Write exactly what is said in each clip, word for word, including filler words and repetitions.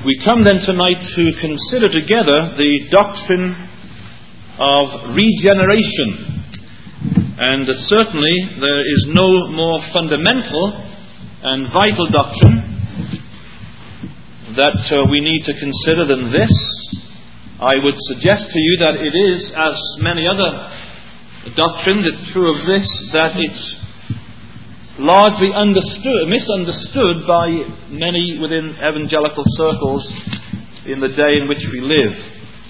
We come then tonight to consider together the doctrine of regeneration. And certainly there is no more fundamental and vital doctrine that uh, we need to consider than this. I would suggest to you that it is, as many other doctrines, it's true of this, that it's largely understood, misunderstood by many within evangelical circles in the day in which we live.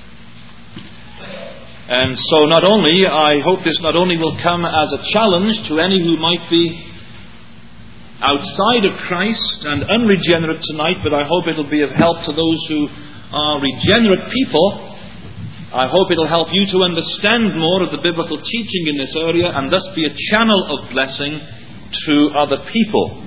And so not only, I hope this not only will come as a challenge to any who might be outside of Christ and unregenerate tonight, but I hope it will be of help to those who are regenerate people. I hope it will help you to understand more of the biblical teaching in this area and thus be a channel of blessing to other people.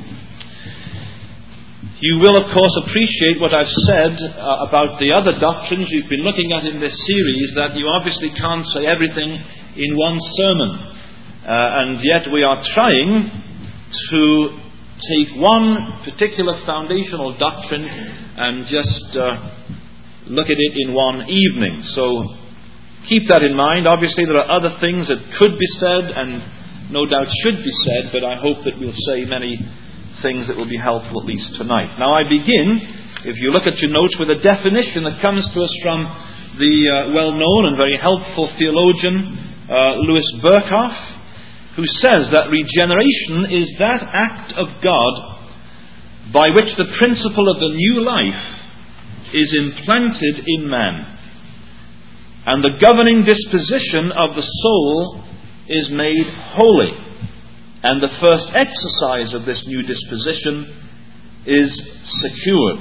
You will, of course, appreciate what I've said uh, about the other doctrines you've been looking at in this series, that you obviously can't say everything in one sermon. Uh, and yet we are trying to take one particular foundational doctrine and just uh, look at it in one evening. So keep that in mind. Obviously there are other things that could be said and no doubt should be said, but I hope that we'll say many things that will be helpful at least tonight. Now I begin, if you look at your notes, with a definition that comes to us from the uh, well-known and very helpful theologian uh, Louis Berkhoff, who says that regeneration is that act of God by which the principle of the new life is implanted in man, and the governing disposition of the soul is made holy, and the first exercise of this new disposition is secured.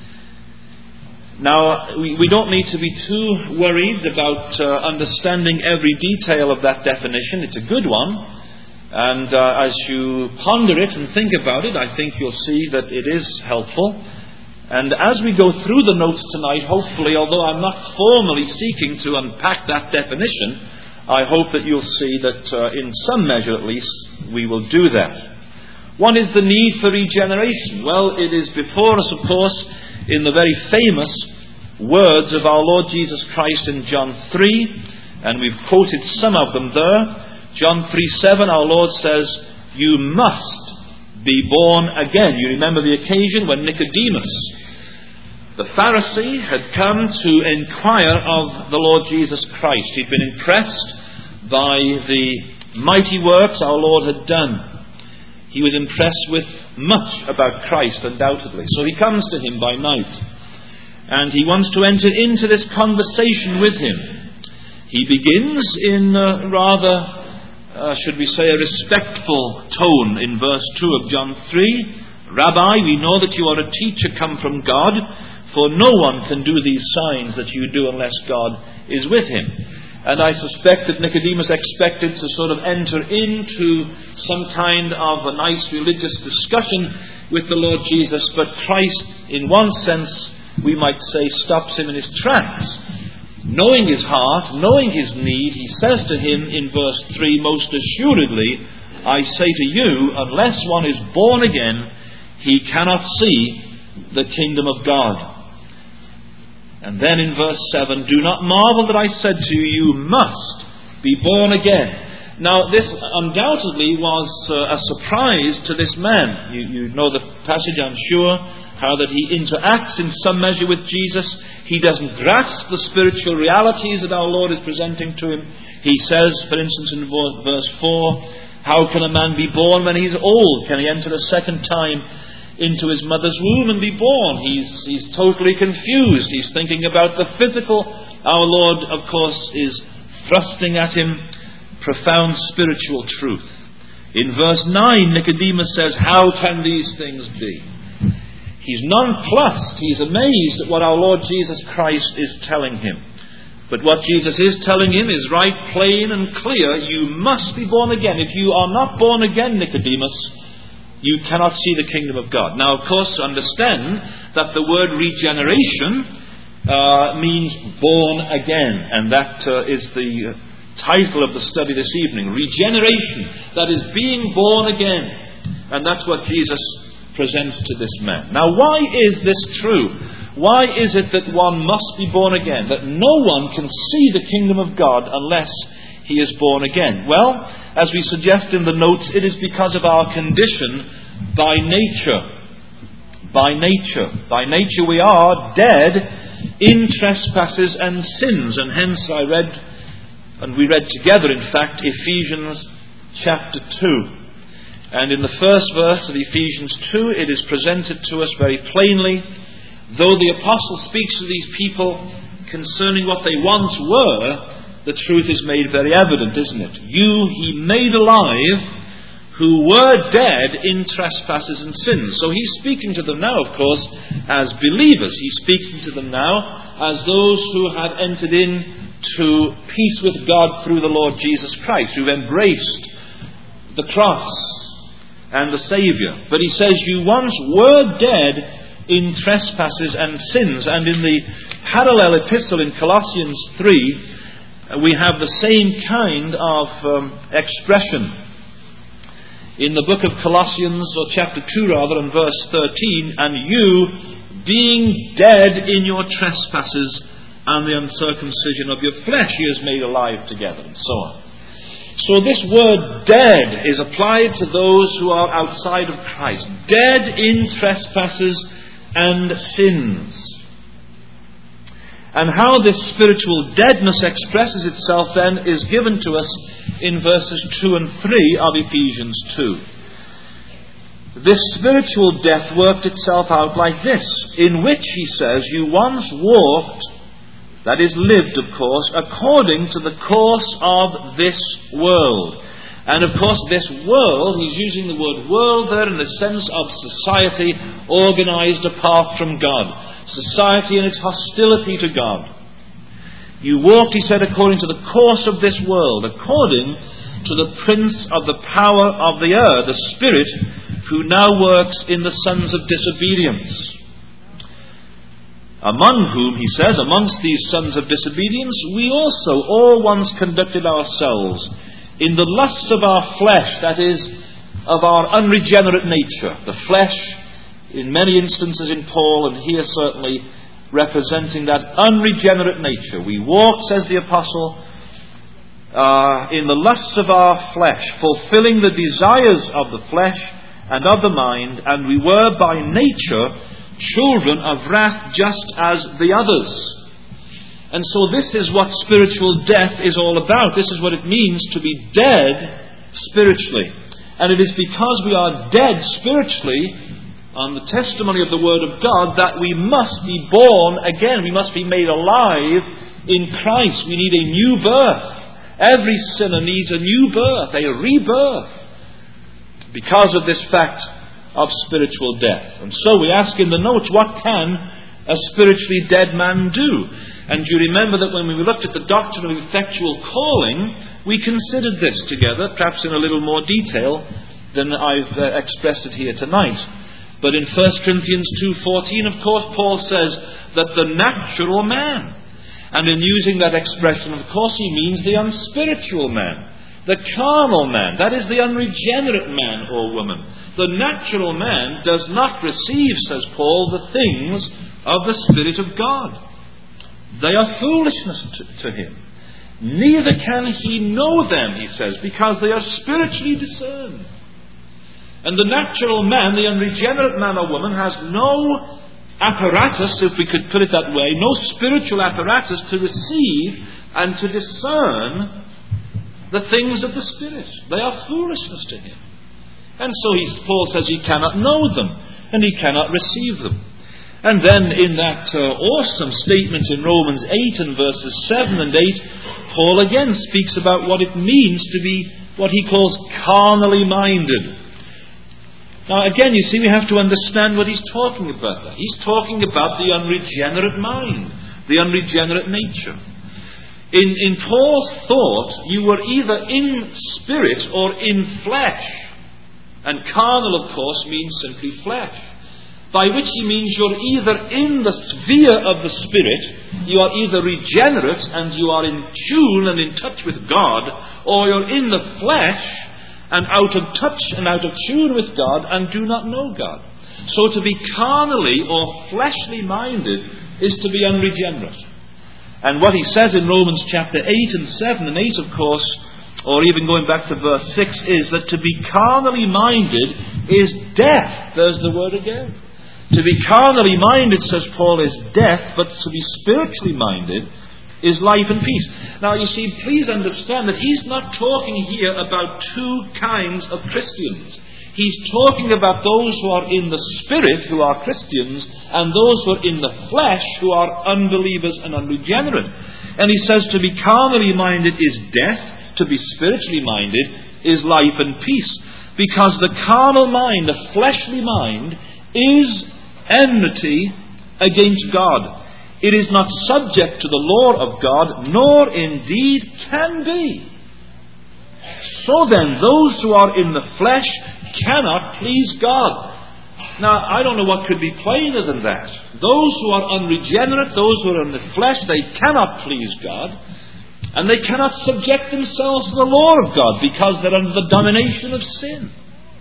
Now, we, we don't need to be too worried about uh, understanding every detail of that definition. It's a good one, and uh, as you ponder it and think about it, I think you'll see that it is helpful. And as we go through the notes tonight, hopefully, although I'm not formally seeking to unpack that definition, I hope that you'll see that uh, in some measure at least we will do that. What is the need for regeneration? Well, it is before us, of course, in the very famous words of our Lord Jesus Christ in John three, and we've quoted some of them there. John three seven, our Lord says, "You must be born again." You remember the occasion when Nicodemus, the Pharisee, had come to inquire of the Lord Jesus Christ. He'd been impressed by the mighty works our Lord had done. He was impressed with much about Christ, undoubtedly. So he comes to him by night, and he wants to enter into this conversation with him. He begins in a rather, uh, should we say, a respectful tone in verse two of John three. "Rabbi, we know that you are a teacher come from God, for no one can do these signs that you do unless God is with him." And I suspect that Nicodemus expected to sort of enter into some kind of a nice religious discussion with the Lord Jesus, but Christ, in one sense, we might say, stops him in his tracks. Knowing his heart, knowing his need, he says to him in verse three, "Most assuredly, I say to you, unless one is born again, he cannot see the kingdom of God." And then in verse seven, "Do not marvel that I said to you, you must be born again." Now this undoubtedly was uh, a surprise to this man. You, you know the passage, I'm sure, how that he interacts in some measure with Jesus. He doesn't grasp the spiritual realities that our Lord is presenting to him. He says, for instance, in verse four, "How can a man be born when he's old? Can he enter a second time into his mother's womb and be born?" He's, he's totally confused. He's thinking about the physical. Our Lord, of course, is thrusting at him profound spiritual truth. In verse nine, Nicodemus says, "How can these things be?" He's nonplussed. He's amazed at what our Lord Jesus Christ is telling him. But what Jesus is telling him is right, plain and clear. You must be born again. If you are not born again, Nicodemus, you cannot see the kingdom of God. Now, of course, understand that the word regeneration uh, means born again. And that uh, is the title of the study this evening. Regeneration. That is being born again. And that's what Jesus presents to this man. Now, why is this true? Why is it that one must be born again? That no one can see the kingdom of God unless he is born again? Well, as we suggest in the notes, it is because of our condition by nature. By nature. By nature we are dead in trespasses and sins. And hence I read, and we read together in fact, Ephesians chapter two. And in the first verse of Ephesians two, it is presented to us very plainly, though the apostle speaks to these people concerning what they once were, the truth is made very evident, isn't it? You he made alive who were dead in trespasses and sins. So he's speaking to them now, of course, as believers. He's speaking to them now as those who have entered into peace with God through the Lord Jesus Christ, who've embraced the cross and the Saviour. But he says, you once were dead in trespasses and sins. And in the parallel epistle in Colossians three, we have the same kind of um, expression. In the book of Colossians, or chapter two rather, and verse thirteen, and you, being dead in your trespasses and the uncircumcision of your flesh, he has made alive together, and so on. So this word dead is applied to those who are outside of Christ. Dead in trespasses and sins. And how this spiritual deadness expresses itself then is given to us in verses two and three of Ephesians two. This spiritual death worked itself out like this, in which, he says, you once walked, that is, lived, of course, according to the course of this world. And of course, this world, he's using the word world there in the sense of society organized apart from God. Society and its hostility to God. You walked, he said, according to the course of this world, according to the prince of the power of the air, the Spirit, who now works in the sons of disobedience. Among whom, he says, amongst these sons of disobedience, we also all once conducted ourselves in the lusts of our flesh, that is, of our unregenerate nature. The flesh, in many instances in Paul, and here certainly representing that unregenerate nature. We walked, says the apostle, uh, in the lusts of our flesh, fulfilling the desires of the flesh and of the mind, and we were by nature children of wrath just as the others. And so this is what spiritual death is all about. This is what it means to be dead spiritually. And it is because we are dead spiritually, on the testimony of the Word of God, that we must be born again. We must be made alive in Christ. We need a new birth. Every sinner needs a new birth, a rebirth, because of this fact of spiritual death. And so we ask in the notes, what can a spiritually dead man do? And you remember that when we looked at the doctrine of effectual calling, we considered this together, perhaps in a little more detail than I've uh, expressed it here tonight. But in First Corinthians two fourteen, of course, Paul says that the natural man, and in using that expression, of course, he means the unspiritual man. The carnal man, that is the unregenerate man or woman. The natural man does not receive, says Paul, the things of the Spirit of God. They are foolishness to, to him. Neither can he know them, he says, because they are spiritually discerned. And the natural man, the unregenerate man or woman, has no apparatus, if we could put it that way, no spiritual apparatus to receive and to discern the things of the Spirit. They are foolishness to him. And so he, Paul says he cannot know them, and he cannot receive them. And then in that uh, awesome statement in Romans eight and verses seven and eight, Paul again speaks about what it means to be what he calls carnally minded. Now again, you see, we have to understand what he's talking about there. He's talking about the unregenerate mind, the unregenerate nature. In, in Paul's thought, you were either in spirit or in flesh. And carnal, of course, means simply flesh. By which he means you're either in the sphere of the Spirit, you are either regenerate and you are in tune and in touch with God, or you're in the flesh and out of touch and out of tune with God, and do not know God. So to be carnally or fleshly minded is to be unregenerate. And what he says in Romans chapter eight and seven and eight, of course, or even going back to verse six, is that to be carnally minded is death. There's the word again. To be carnally minded, says Paul, is death, but to be spiritually minded is life and peace. Now, you see, please understand that he's not talking here about two kinds of Christians. He's talking about those who are in the Spirit, who are Christians, and those who are in the flesh, who are unbelievers and unregenerate. And he says to be carnally minded is death, to be spiritually minded is life and peace. Because the carnal mind, the fleshly mind, is enmity against God. It is not subject to the law of God, nor indeed can be. So then, those who are in the flesh cannot please God. Now, I don't know what could be plainer than that. Those who are unregenerate, those who are in the flesh, they cannot please God, and they cannot subject themselves to the law of God because they're under the domination of sin.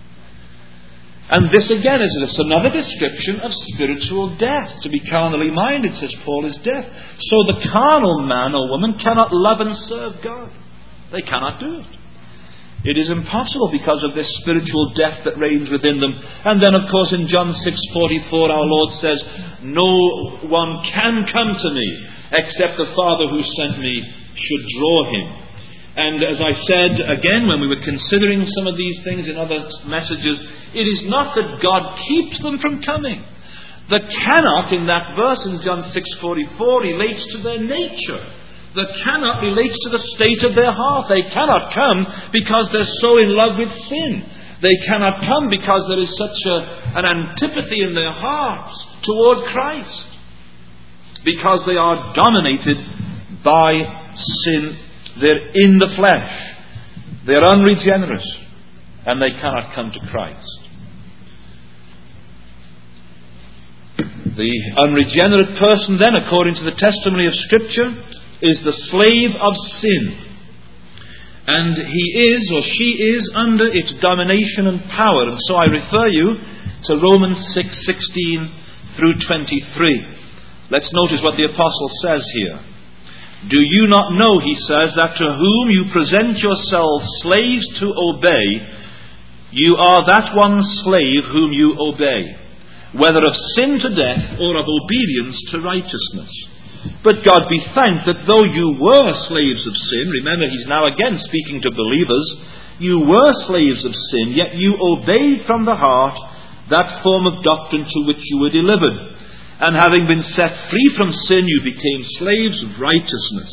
And this again is just another description of spiritual death. To be carnally minded, says Paul, is death. So the carnal man or woman cannot love and serve God. They cannot do it. It is impossible because of this spiritual death that reigns within them. And then, of course, in John six forty-four, our Lord says, "No one can come to me except the Father who sent me should draw him." And as I said again when we were considering some of these things in other messages, it is not that God keeps them from coming. The cannot in that verse in John six forty-four relates to their nature. The cannot relates to the state of their heart. They cannot come because they're so in love with sin. They cannot come because there is such a, an antipathy in their hearts toward Christ. Because they are dominated by sin. They're in the flesh. They're unregenerate. And they cannot come to Christ. The unregenerate person then, according to the testimony of Scripture, is the slave of sin. And he is or she is under its domination and power. And so I refer you to Romans six sixteen through twenty-three. Let's notice what the apostle says here. "Do you not know," he says, "that to whom you present yourselves slaves to obey, you are that one slave whom you obey, whether of sin to death or of obedience to righteousness? But God be thanked that though you were slaves of sin," remember he's now again speaking to believers, "you were slaves of sin, yet you obeyed from the heart that form of doctrine to which you were delivered. And having been set free from sin, you became slaves of righteousness.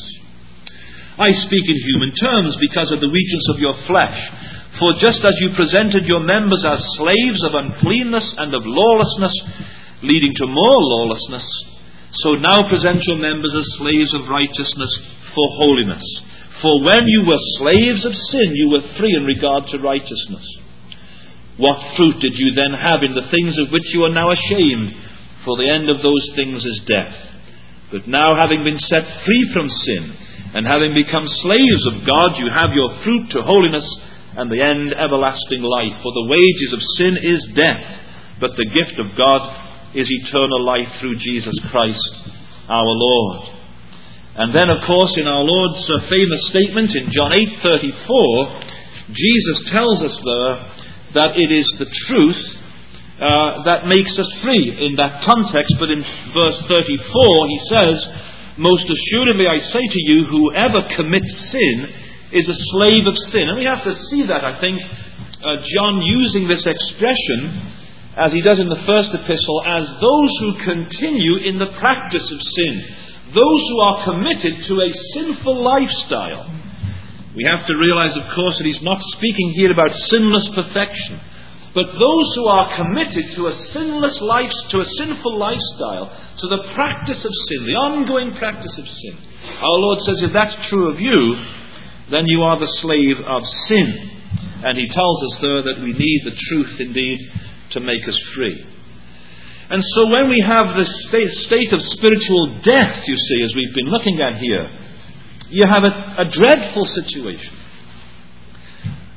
I speak in human terms because of the weakness of your flesh. For just as you presented your members as slaves of uncleanness and of lawlessness, leading to more lawlessness, so now present your members as slaves of righteousness for holiness. For when you were slaves of sin, you were free in regard to righteousness. What fruit did you then have in the things of which you are now ashamed? For the end of those things is death. But now, having been set free from sin, and having become slaves of God, you have your fruit to holiness, and the end everlasting life. For the wages of sin is death, but the gift of God is eternal life through Jesus Christ our Lord." And then, of course, in our Lord's uh, famous statement in John eight thirty-four, Jesus tells us there that it is the truth uh, that makes us free in that context. But in verse thirty-four he says, "Most assuredly I say to you, whoever commits sin is a slave of sin." And we have to see that, I think, uh, John using this expression, as he does in the first epistle, as those who continue in the practice of sin. Those who are committed to a sinful lifestyle. We have to realize, of course, that he's not speaking here about sinless perfection. But those who are committed to a sinless life, to a sinful lifestyle, to the practice of sin, the ongoing practice of sin. Our Lord says, if that's true of you, then you are the slave of sin. And he tells us there that we need the truth indeed to make us free. And so when we have this state of spiritual death, you see, as we've been looking at here, you have a, a dreadful situation.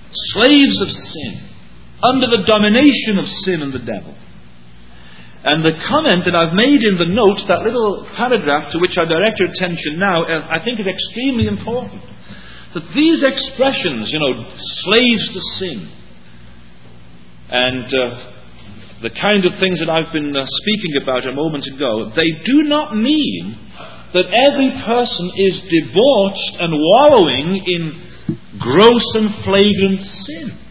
slaves of sin, under the domination of sin and the devil. And the comment that I've made in the notes, that little paragraph to which I direct your attention now, I think is extremely important. That these expressions, you know, slaves to sin, and uh, the kind of things that I've been uh, speaking about a moment ago, they do not mean that every person is debauched and wallowing in gross and flagrant sin.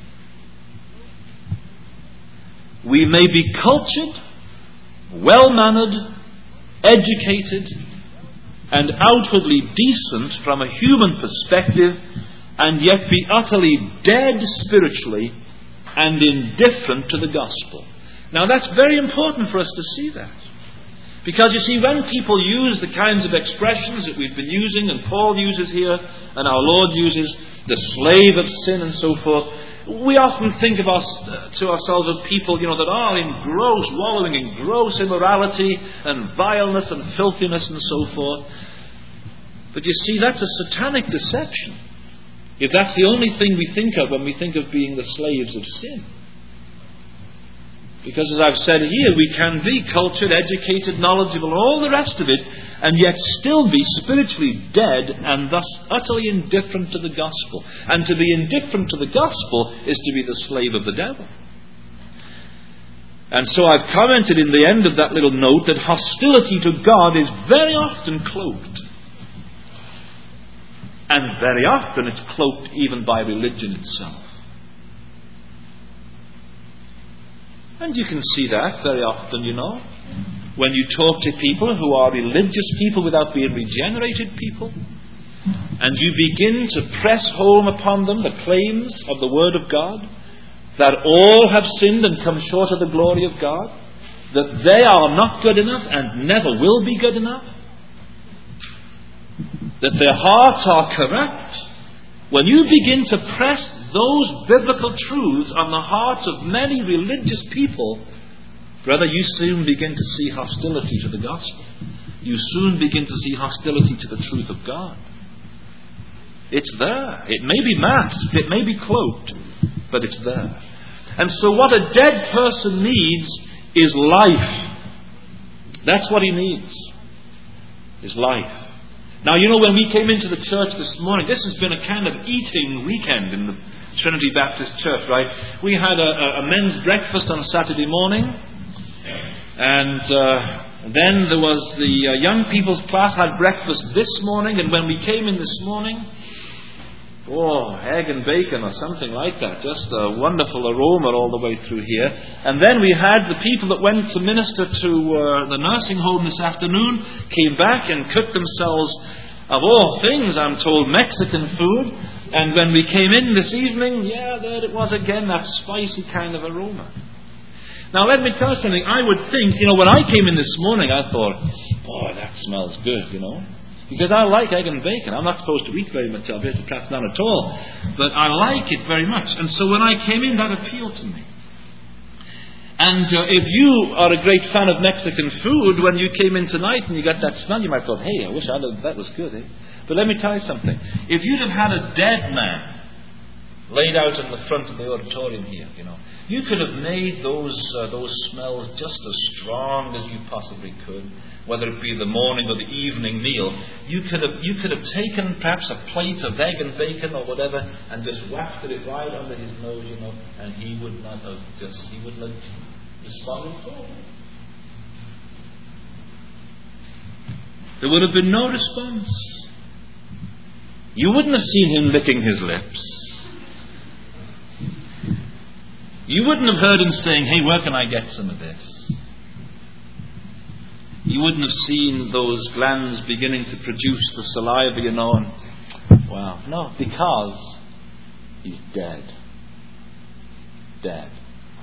We may be cultured, well-mannered, educated, and outwardly decent from a human perspective, and yet be utterly dead spiritually and indifferent to the gospel. Now that's very important for us to see that. Because you see, when people use the kinds of expressions that we've been using, and Paul uses here, and our Lord uses, the slave of sin and so forth, we often think of us, uh, to ourselves of people, you know, that are in gross, wallowing in gross immorality and vileness and filthiness and so forth. But you see, that's a satanic deception, if that's the only thing we think of when we think of being the slaves of sin. Because as I've said here, we can be cultured, educated, knowledgeable, and all the rest of it, and yet still be spiritually dead and thus utterly indifferent to the gospel. And to be indifferent to the gospel is to be the slave of the devil. And so I've commented in the end of that little note that hostility to God is very often cloaked. And very often it's cloaked even by religion itself. And you can see that very often, you know, when you talk to people who are religious people without being regenerated people, and you begin to press home upon them the claims of the Word of God, that all have sinned and come short of the glory of God, that they are not good enough and never will be good enough, that their hearts are corrupt. When you begin to press those biblical truths on the hearts of many religious people, brother, you soon begin to see hostility to the gospel. You soon begin to see hostility to the truth of God. It's there. It may be masked, it may be cloaked, but it's there. And so what a dead person needs is life. That's what he needs, is life. Now, you know, when we came into the church this morning, this has been a kind of eating weekend in the Trinity Baptist Church, right? We had a, a men's breakfast on Saturday morning, and uh, then there was the uh, young people's class had breakfast this morning, and when we came in this morning, oh, egg and bacon or something like that, just a wonderful aroma all the way through here. And then we had the people that went to minister to uh, the nursing home this afternoon, came back and cooked themselves, of all things, I'm told, Mexican food. And when we came in this evening, yeah, there it was again, that spicy kind of aroma. Now let me tell you something. I would think, you know, when I came in this morning, I thought, boy, that smells good, you know. Because I like egg and bacon. I'm not supposed to eat very much of it, perhaps not at all. But I like it very much. And so when I came in, that appealed to me. And uh, if you are a great fan of Mexican food, when you came in tonight and you got that smell, you might have thought, hey, I wish I'd have, that was good, eh? But let me tell you something. If you'd have had a dead man laid out in the front of the auditorium here, you know, you could have made those uh, those smells just as strong as you possibly could, whether it be the morning or the evening meal. You could have you could have taken perhaps a plate of egg and bacon or whatever and just wafted it right under his nose, you know, and he would not have just he would not respond at all. There would have been no response. You wouldn't have seen him licking his lips. You wouldn't have heard him saying, hey, where can I get some of this? You wouldn't have seen those glands beginning to produce the saliva, you know, and, wow. No, because he's dead. Dead.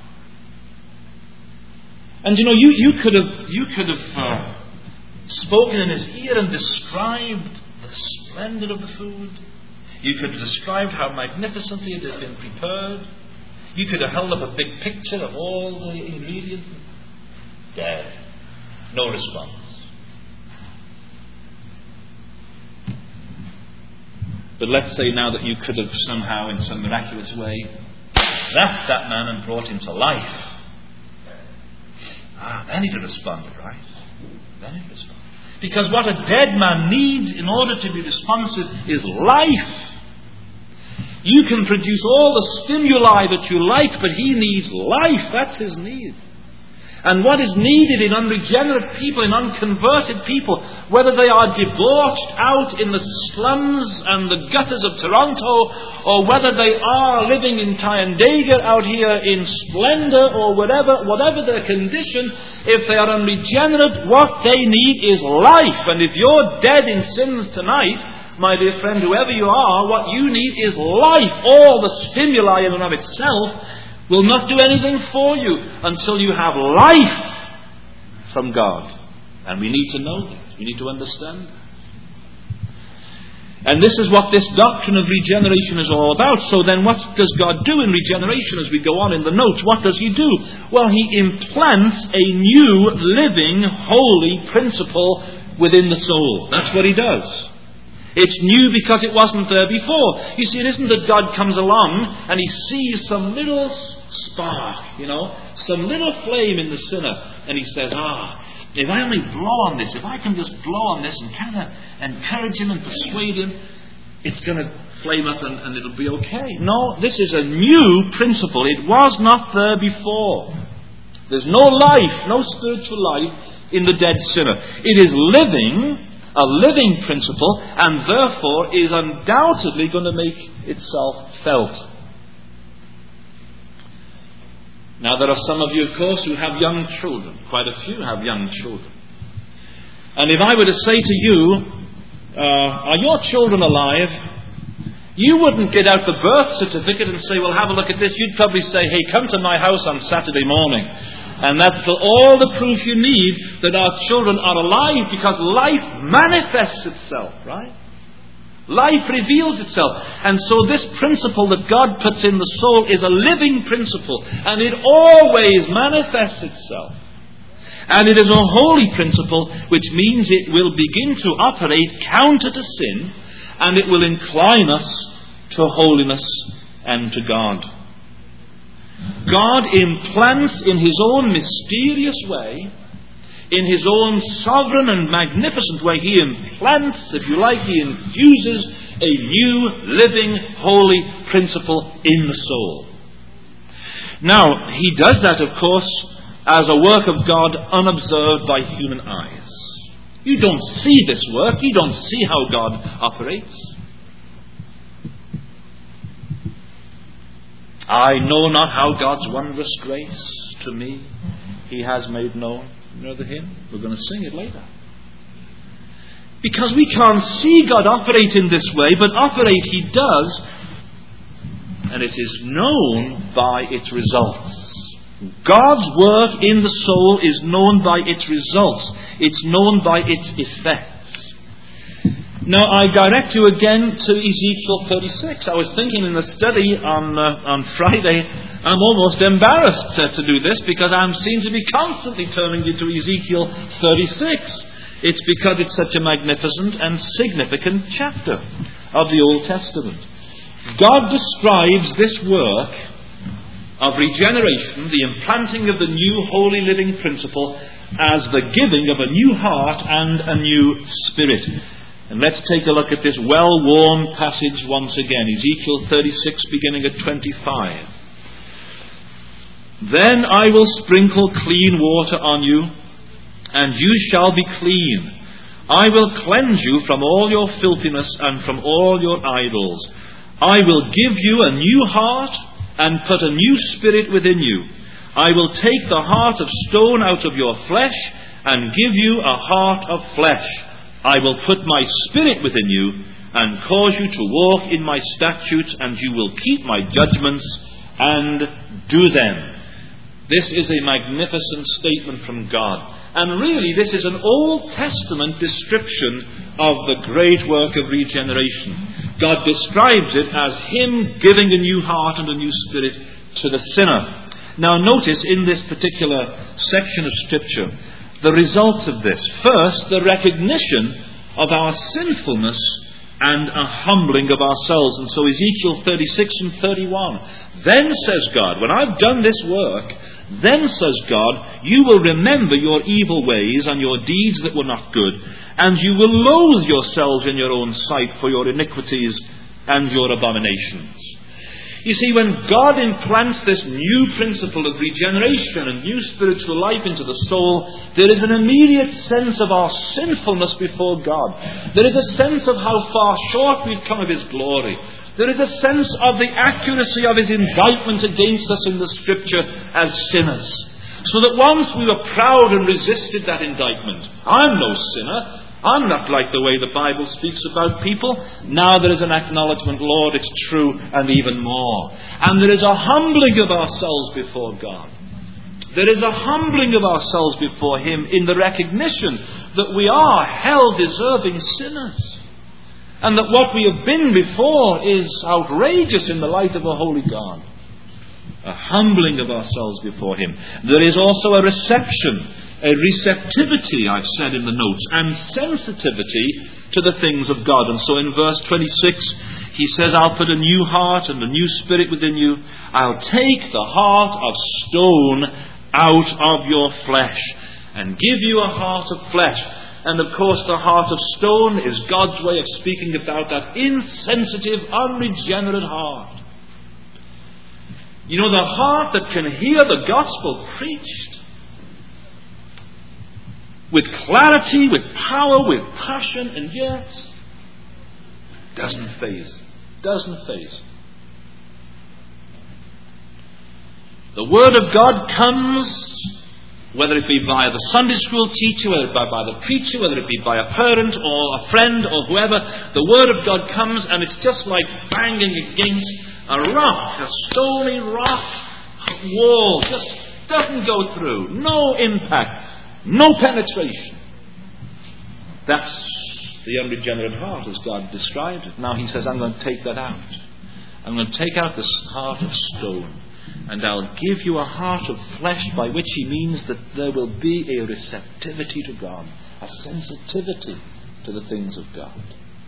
And you know, you, you could have, you could have uh, spoken in his ear and described the splendor of the food. You could have described how magnificently it had been prepared. You could have held up a big picture of all the ingredients. Dead. No response. But let's say now that you could have somehow, in some miraculous way, zapped that man and brought him to life. Ah, then he'd have responded, right? Then he'd respond. Because what a dead man needs in order to be responsive is life. You can produce all the stimuli that you like, but he needs life. That's his need. And what is needed in unregenerate people, in unconverted people, whether they are debauched out in the slums and the gutters of Toronto, or whether they are living in Tyendega out here in splendor, or whatever, whatever their condition, if they are unregenerate, what they need is life. And if you're dead in sins tonight, my dear friend, whoever you are, what you need is life. All the stimuli in and of itself will not do anything for you until you have life from God. And we need to know that. We need to understand that. And this is what this doctrine of regeneration is all about. So then what does God do in regeneration as we go on in the notes? What does he do? Well, he implants a new, living, holy principle within the soul. That's what he does. It's new because it wasn't there before. You see, it isn't that God comes along and he sees some little spark, you know, some little flame in the sinner, and he says, ah, if I only blow on this, if I can just blow on this and kind of encourage him and persuade him, it's going to flame up and, and it'll be okay. No, this is a new principle. It was not there before. There's no life, no spiritual life in the dead sinner. It is living, a living principle, and therefore is undoubtedly going to make itself felt. Now, there are some of you, of course, who have young children. Quite a few have young children. And if I were to say to you, uh, are your children alive? You wouldn't get out the birth certificate and say, well, have a look at this. You'd probably say, hey, come to my house on Saturday morning. And that's all the proof you need that our children are alive, because life manifests itself, right? Life reveals itself. And so this principle that God puts in the soul is a living principle, and it always manifests itself. And it is a holy principle, which means it will begin to operate counter to sin, and it will incline us to holiness and to God. God implants in his own mysterious way, in his own sovereign and magnificent way, he implants, if you like, he infuses a new, living, holy principle in the soul. Now, he does that, of course, as a work of God unobserved by human eyes. You don't see this work, you don't see how God operates. I know not how God's wondrous grace to me he has made known. You know the hymn? We're going to sing it later. Because we can't see God operate in this way, but operate he does, and it is known by its results. God's work in the soul is known by its results. It's known by its effects. Now, I direct you again to Ezekiel thirty-six. I was thinking in the study on uh, on Friday, I'm almost embarrassed uh, to do this because I seem to be constantly turning you to Ezekiel thirty-six. It's because it's such a magnificent and significant chapter of the Old Testament. God describes this work of regeneration, the implanting of the new holy living principle, as the giving of a new heart and a new spirit. And let's take a look at this well-worn passage once again. Ezekiel thirty-six, beginning at twenty-five. Then I will sprinkle clean water on you, and you shall be clean. I will cleanse you from all your filthiness and from all your idols. I will give you a new heart and put a new spirit within you. I will take the heart of stone out of your flesh and give you a heart of flesh. I will put my spirit within you and cause you to walk in my statutes, and you will keep my judgments and do them. This is a magnificent statement from God. And really, this is an Old Testament description of the great work of regeneration. God describes it as him giving a new heart and a new spirit to the sinner. Now notice in this particular section of Scripture the results of this. First, the recognition of our sinfulness and a humbling of ourselves. And so Ezekiel thirty-six and thirty-one. Then says God, when I've done this work, then says God, you will remember your evil ways and your deeds that were not good, and you will loathe yourselves in your own sight for your iniquities and your abominations. You see, when God implants this new principle of regeneration and new spiritual life into the soul, there is an immediate sense of our sinfulness before God. There is a sense of how far short we've come of His glory. There is a sense of the accuracy of His indictment against us in the Scripture as sinners. So that once we were proud and resisted that indictment. I'm no sinner. I'm not like the way the Bible speaks about people. Now there is an acknowledgement, Lord, it's true, and even more. And there is a humbling of ourselves before God. There is a humbling of ourselves before Him in the recognition that we are hell-deserving sinners. And that what we have been before is outrageous in the light of a holy God. A humbling of ourselves before Him. There is also a reception. A receptivity, I've said in the notes, and sensitivity to the things of God. And so in verse twenty-six, he says, I'll put a new heart and a new spirit within you. I'll take the heart of stone out of your flesh and give you a heart of flesh. And of course, the heart of stone is God's way of speaking about that insensitive, unregenerate heart. You know, the heart that can hear the gospel preached with clarity, with power, with passion, and yet doesn't faze. Doesn't faze. The Word of God comes, whether it be via the Sunday school teacher, whether it be by the preacher, whether it be by a parent or a friend or whoever, the Word of God comes and it's just like banging against a rock, a stony rock wall. Just doesn't go through. No impact. No penetration. That's the unregenerate heart as God described it. Now He says, I'm going to take that out. I'm going to take out this heart of stone. And I'll give you a heart of flesh, by which He means that there will be a receptivity to God. A sensitivity to the things of God.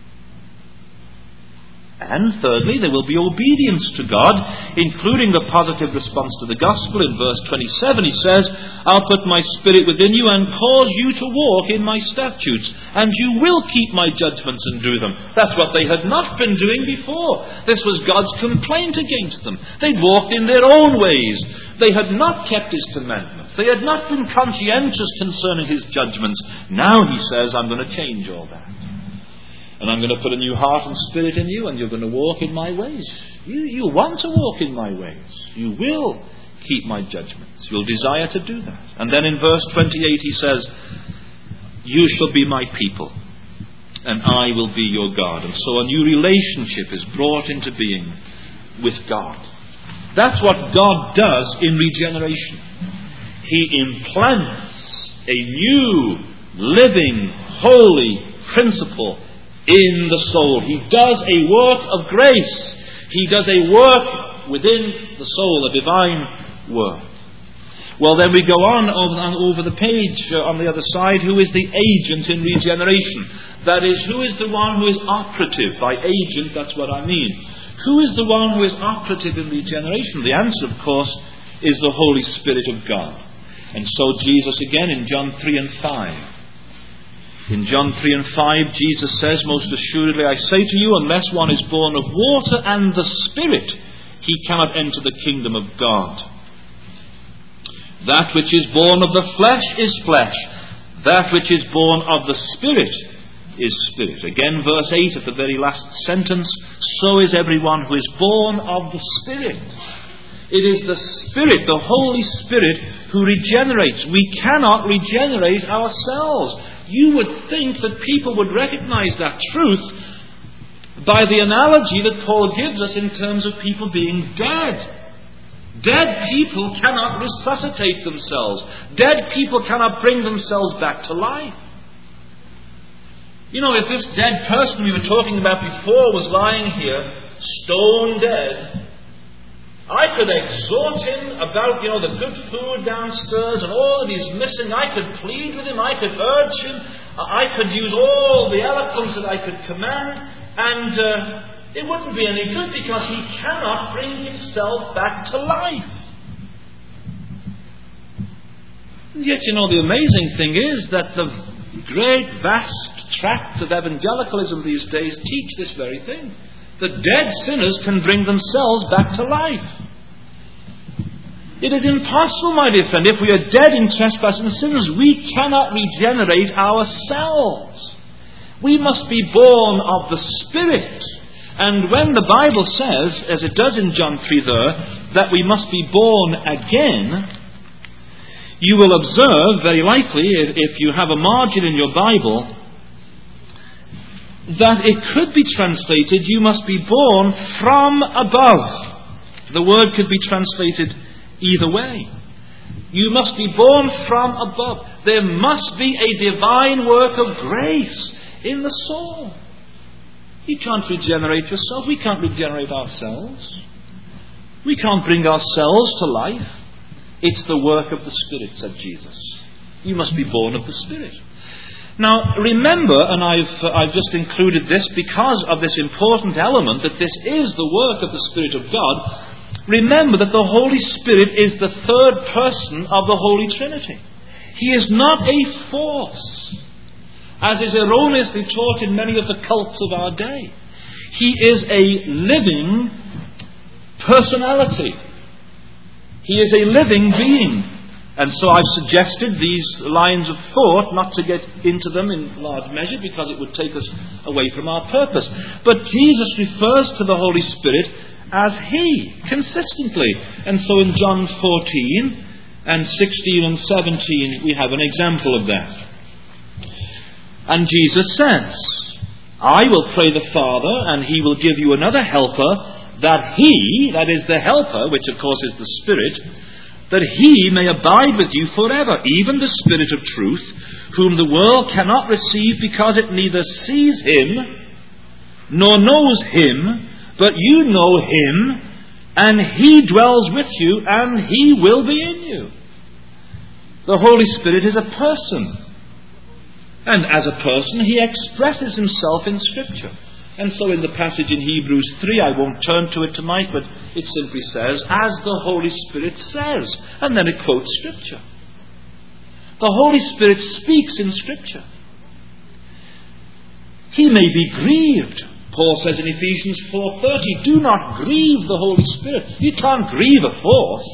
And thirdly, there will be obedience to God, including the positive response to the gospel. In verse twenty-seven he says, I'll put my spirit within you and cause you to walk in my statutes, and you will keep my judgments and do them. That's what they had not been doing before. This was God's complaint against them. They'd walked in their own ways. They had not kept His commandments. They had not been conscientious concerning His judgments. Now He says, I'm going to change all that. And I'm going to put a new heart and spirit in you, and you're going to walk in my ways. You, you want to walk in my ways. You will keep my judgments. You'll desire to do that. And then in verse twenty-eight he says, you shall be my people, and I will be your God. And so a new relationship is brought into being with God. That's what God does in regeneration. He implants a new, living, holy principle in the soul. He does a work of grace. He does a work within the soul, a divine work. Well, then we go on over, on over the page uh, on the other side. Who is the agent in regeneration? That is, who is the one who is operative? By agent, that's what I mean. Who is the one who is operative in regeneration? The answer, of course, is the Holy Spirit of God. And so Jesus again in John three and five. In John three and five, Jesus says, most assuredly I say to you, unless one is born of water and the Spirit, he cannot enter the kingdom of God. That which is born of the flesh is flesh. That which is born of the Spirit is spirit. Again, verse eight at the very last sentence, so is everyone who is born of the Spirit. It is the Spirit, the Holy Spirit, who regenerates. We cannot regenerate ourselves. You would think that people would recognize that truth by the analogy that Paul gives us in terms of people being dead. Dead people cannot resuscitate themselves. Dead people cannot bring themselves back to life. You know, if this dead person we were talking about before was lying here, stone dead, I could exhort him about, you know, the good food downstairs and all that he's missing. I could plead with him. I could urge him. I could use all the eloquence that I could command. And uh, it wouldn't be any good because he cannot bring himself back to life. And yet, you know, the amazing thing is that the great, vast tracts of evangelicalism these days teach this very thing. That dead sinners can bring themselves back to life. It is impossible, my dear friend. If we are dead in trespasses and sins, we cannot regenerate ourselves. We must be born of the Spirit. And when the Bible says, as it does in John three there, that we must be born again, you will observe, very likely, if you have a margin in your Bible, that it could be translated, you must be born from above. The word could be translated either way. You must be born from above. There must be a divine work of grace in the soul. You can't regenerate yourself. We can't regenerate ourselves. We can't bring ourselves to life. It's the work of the Spirit, said Jesus. You must be born of the Spirit. Now, remember, and I've, uh, I've just included this because of this important element, that this is the work of the Spirit of God. Remember that the Holy Spirit is the third person of the Holy Trinity. He is not a force, as is erroneously taught in many of the cults of our day. He is a living personality. He is a living being. And so I've suggested these lines of thought, not to get into them in large measure because it would take us away from our purpose. But Jesus refers to the Holy Spirit as He, consistently. And so in John fourteen and sixteen and seventeen we have an example of that. And Jesus says, I will pray the Father, and He will give you another helper, that He, that is the helper, which of course is the Spirit, that He may abide with you forever, even the Spirit of truth, whom the world cannot receive because it neither sees Him nor knows Him, but you know Him, and He dwells with you, and He will be in you. The Holy Spirit is a person. And as a person, He expresses Himself in Scripture. And so in the passage in Hebrews three, I won't turn to it tonight, but it simply says, as the Holy Spirit says. And then it quotes Scripture. The Holy Spirit speaks in Scripture. He may be grieved. Paul says in Ephesians four thirty, do not grieve the Holy Spirit. You can't grieve a force.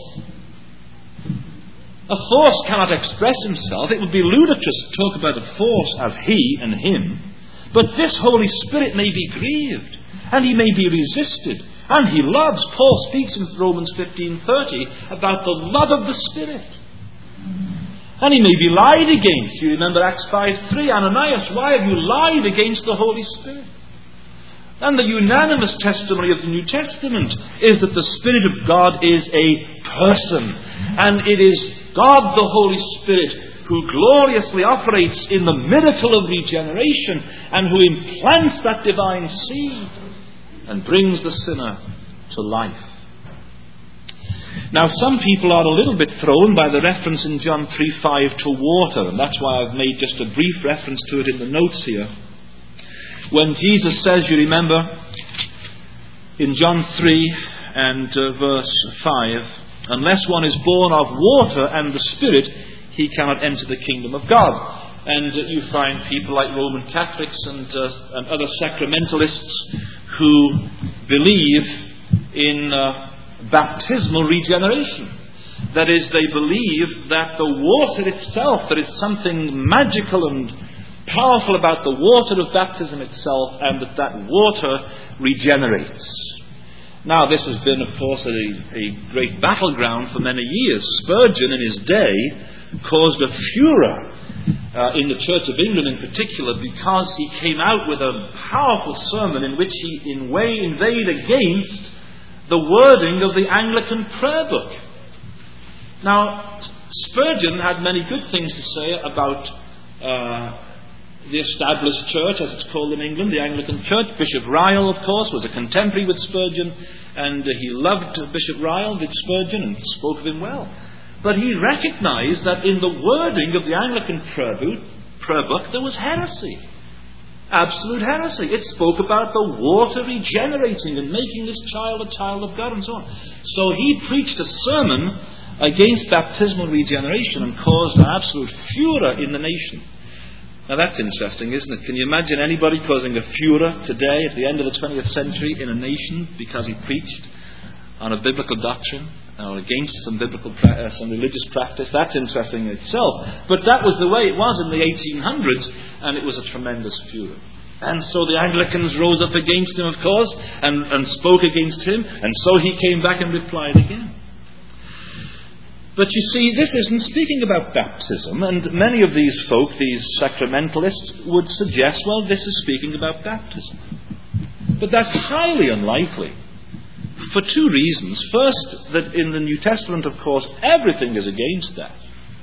A force cannot express himself. It would be ludicrous to talk about a force as he and him. But this Holy Spirit may be grieved, and He may be resisted, and He loves. Paul speaks in Romans fifteen thirty about the love of the Spirit. And He may be lied against. You remember Acts five three, Ananias, why have you lied against the Holy Spirit? And the unanimous testimony of the New Testament is that the Spirit of God is a person, and it is God the Holy Spirit who gloriously operates in the miracle of regeneration and who implants that divine seed and brings the sinner to life. Now, some people are a little bit thrown by the reference in John three five to water, and that's why I've made just a brief reference to it in the notes here. When Jesus says, you remember, in John three and uh, verse five, unless one is born of water and the Spirit, he cannot enter the kingdom of God. And uh, you find people like Roman Catholics and, uh, and other sacramentalists who believe in uh, baptismal regeneration. That is, they believe that the water itself, there is something magical and powerful about the water of baptism itself, and that that water regenerates. Now, this has been, of course, a, a great battleground for many years. Spurgeon, in his day, caused a furor uh, in the Church of England in particular, because he came out with a powerful sermon in which he in way inveighed against the wording of the Anglican prayer book. Now, Spurgeon had many good things to say about uh, the established church, as it's called in England, the Anglican Church. Bishop Ryle, of course, was a contemporary with Spurgeon, and uh, he loved Bishop Ryle, did Spurgeon, and spoke of him well. But he recognized that in the wording of the Anglican prayer book, prayer book there was heresy. absolute heresy. It spoke about the water regenerating and making this child a child of God and so on. So he preached a sermon against baptismal regeneration and caused an absolute furor in the nation. Now that's interesting, isn't it? Can you imagine anybody causing a furor today at the end of the twentieth century in a nation because he preached on a biblical doctrine or against some biblical, pra- uh, some religious practice? That's interesting in itself. But that was the way it was in the eighteen hundreds, and it was a tremendous furor. And so the Anglicans rose up against him, of course, and, and spoke against him, and so he came back and replied again. But you see, this isn't speaking about baptism, and many of these folk, these sacramentalists, would suggest, well, this is speaking about baptism. But that's highly unlikely, for two reasons. First, that in the New Testament, of course, everything is against that.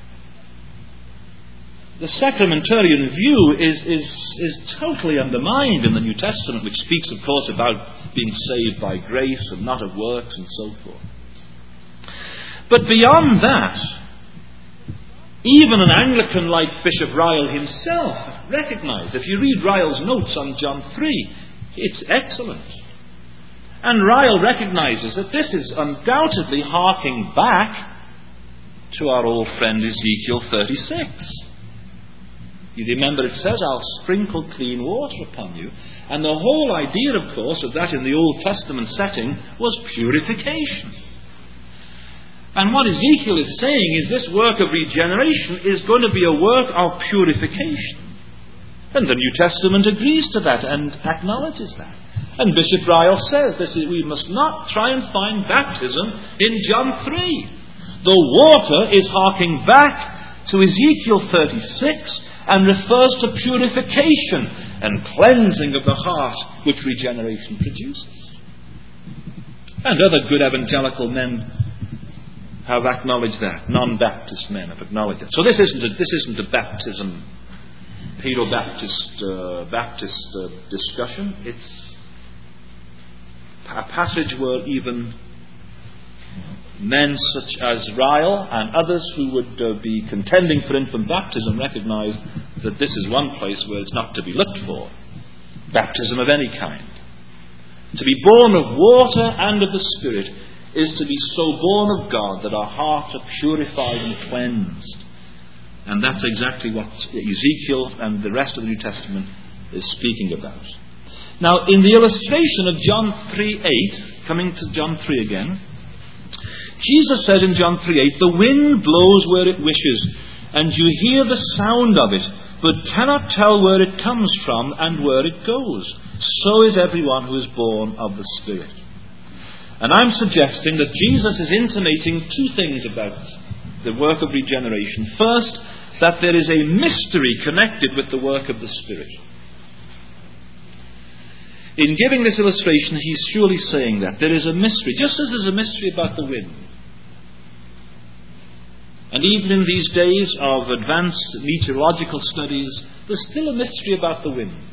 The sacramentarian view is, is, is totally undermined in the New Testament, which speaks, of course, about being saved by grace and not of works and so forth. But beyond that, even an Anglican like Bishop Ryle himself recognised, if you read Ryle's notes on John three, it's excellent. And Ryle recognises that this is undoubtedly harking back to our old friend Ezekiel thirty-six. You remember it says, I'll sprinkle clean water upon you. And the whole idea, of course, of that in the Old Testament setting was purification. And what Ezekiel is saying is this work of regeneration is going to be a work of purification. And the New Testament agrees to that and acknowledges that. And Bishop Ryle says this is, we must not try and find baptism in John three. The water is harking back to Ezekiel thirty-six and refers to purification and cleansing of the heart which regeneration produces. And other good evangelical men have acknowledged that. Non-Baptist men have acknowledged it. So this isn't a, this isn't a baptism, Pedo-Baptist uh, Baptist uh, discussion. It's a passage where even men such as Ryle and others who would uh, be contending for infant baptism recognise that this is one place where it's not to be looked for. Baptism of any kind. To be born of water and of the Spirit is to be so born of God that our hearts are purified and cleansed. And that's exactly what Ezekiel and the rest of the New Testament is speaking about. Now, in the illustration of John three eight, coming to John three again, Jesus says in John three eight, the wind blows where it wishes, and you hear the sound of it, but cannot tell where it comes from and where it goes. So is everyone who is born of the Spirit. And I'm suggesting that Jesus is intimating two things about the work of regeneration. First, that there is a mystery connected with the work of the Spirit. In giving this illustration, he's surely saying that there is a mystery, just as there's a mystery about the wind. And even in these days of advanced meteorological studies, there's still a mystery about the wind.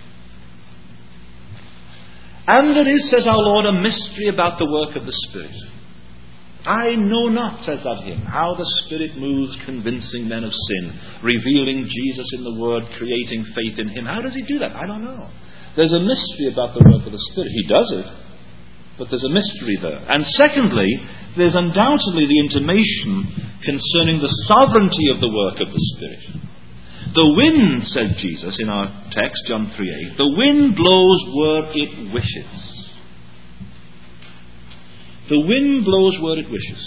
And there is, says our Lord, a mystery about the work of the Spirit. I know not, says that hymn, how the Spirit moves, convincing men of sin, revealing Jesus in the Word, creating faith in Him. How does He do that? I don't know. There's a mystery about the work of the Spirit. He does it, but there's a mystery there. And secondly, there's undoubtedly the intimation concerning the sovereignty of the work of the Spirit. The wind, said Jesus in our text, John three eight, the wind blows where it wishes. The wind blows where it wishes.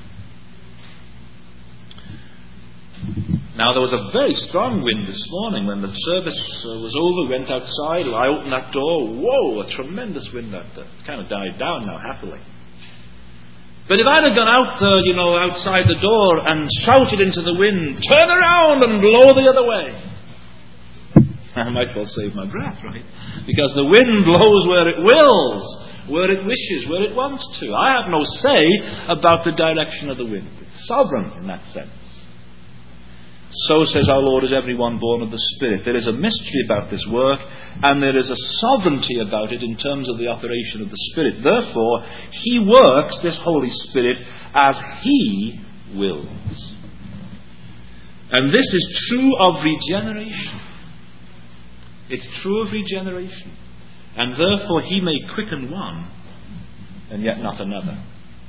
Now, there was a very strong wind this morning when the service uh, was over, went outside, I opened that door, whoa, a tremendous wind out there. It's kind of died down now, happily. But if I'd have gone out, uh, you know, outside the door and shouted into the wind, turn around and blow the other way, I might well save my breath, right? Because the wind blows where it wills, where it wishes, where it wants to. I have no say about the direction of the wind. It's sovereign in that sense. So, says our Lord, is everyone born of the Spirit. There is a mystery about this work, and there is a sovereignty about it in terms of the operation of the Spirit. Therefore, He works, this Holy Spirit, as He wills. And this is true of regeneration. It's true of regeneration. And therefore he may quicken one, and yet not another.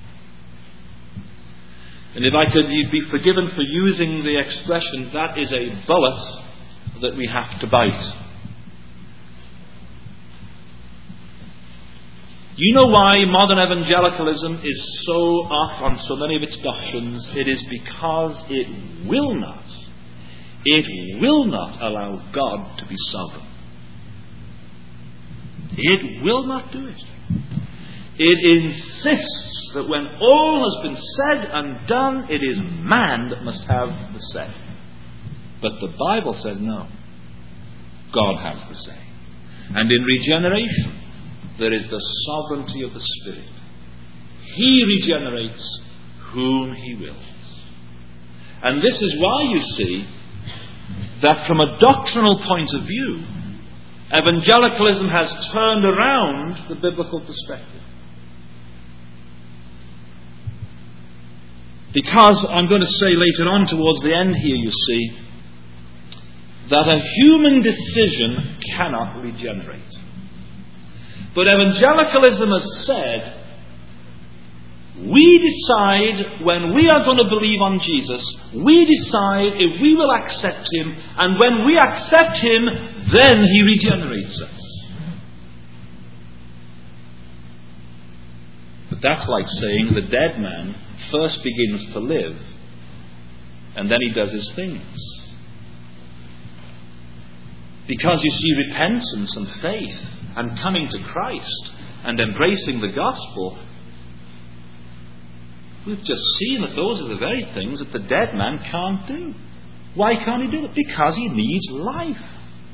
And if I could be forgiven for using the expression, that is a bullet that we have to bite. You know why modern evangelicalism is so off on so many of its doctrines? It is because it will not, it will not allow God to be sovereign. It will not do it. It insists that when all has been said and done, it is man that must have the say. But the Bible says no. God has the say. And in regeneration, there is the sovereignty of the Spirit. He regenerates whom He wills. And this is why you see that from a doctrinal point of view, evangelicalism has turned around the biblical perspective. Because I'm going to say later on towards the end here, you see, that a human decision cannot regenerate. But evangelicalism has said, we decide when we are going to believe on Jesus, we decide if we will accept Him, and when we accept Him, then He regenerates us. But that's like saying the dead man first begins to live, and then he does his things. Because you see, repentance and faith and coming to Christ and embracing the gospel, we've just seen that those are the very things that the dead man can't do. Why can't he do it? Because he needs life.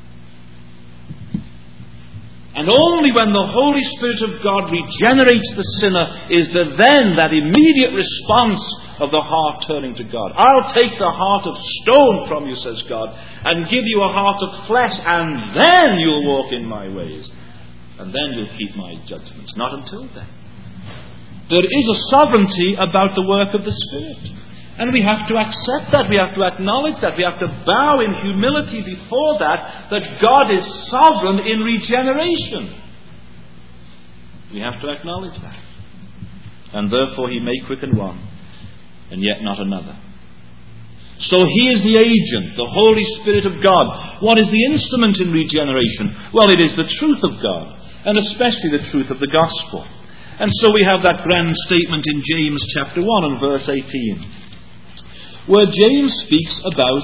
And only when the Holy Spirit of God regenerates the sinner is there then that immediate response of the heart turning to God. I'll take the heart of stone from you, says God, and give you a heart of flesh, and then you'll walk in my ways. And then you'll keep my judgments. Not until then. There is a sovereignty about the work of the Spirit. And we have to accept that. We have to acknowledge that. We have to bow in humility before that, that God is sovereign in regeneration. We have to acknowledge that. And therefore He may quicken one, and yet not another. So He is the agent, the Holy Spirit of God. What is the instrument in regeneration? Well, it is the truth of God, and especially the truth of the gospel. And so we have that grand statement in James chapter one and verse eighteen, where James speaks about